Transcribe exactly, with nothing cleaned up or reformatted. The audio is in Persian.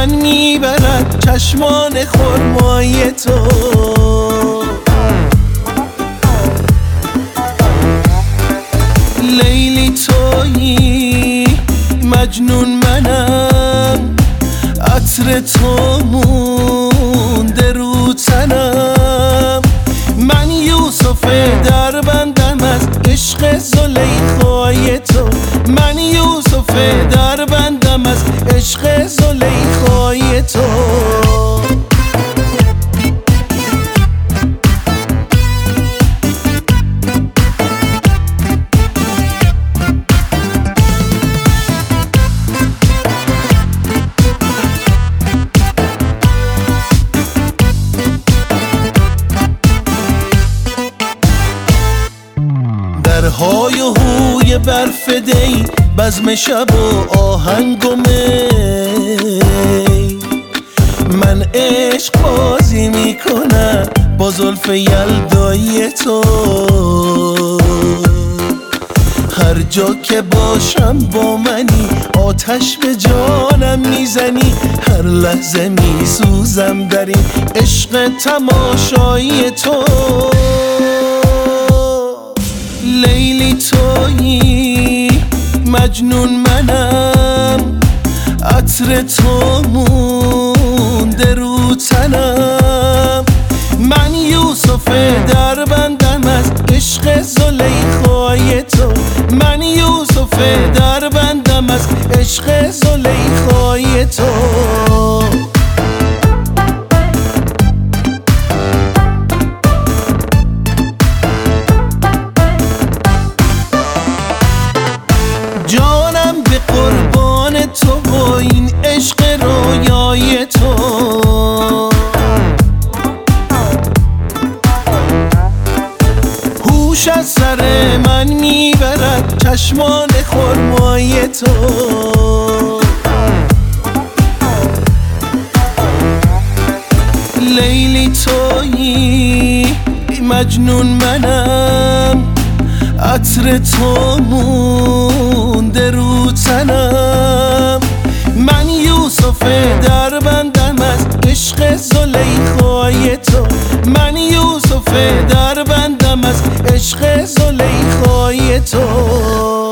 من میبرد چشمان خرمای تو. لیلی تویی مجنون منم، عطر تو مونده رو تنم. من یوسف در بندم از عشق زلیخای تو. من یوسف در بندم از عشق زلیخای تو. درهای و هوی برف دی، بزم شب و آهنگ و می. من عشق بازی میکنم با زلف یلدایی تو. هر جا که باشم با منی، آتش به جانم میزنی. هر لحظه میسوزم در این عشق تماشایی تو. لیلی تویی مجنون منم، عطر تو مونده رو تنم. من یوسف در بندم از عشق زلیخای تو. من یوسف در بندم از عشق زلیخای تو. جانم به قربان تو و این عشق رویای تو. هوش از سر من میبرد چشمان خرمای تو. لیلی تویی مجنون منم، عطر تو مونده رو تنم. من یوسف در بندم از عشق زلیخای تو. من یوسف در بندم از عشق زلیخای تو.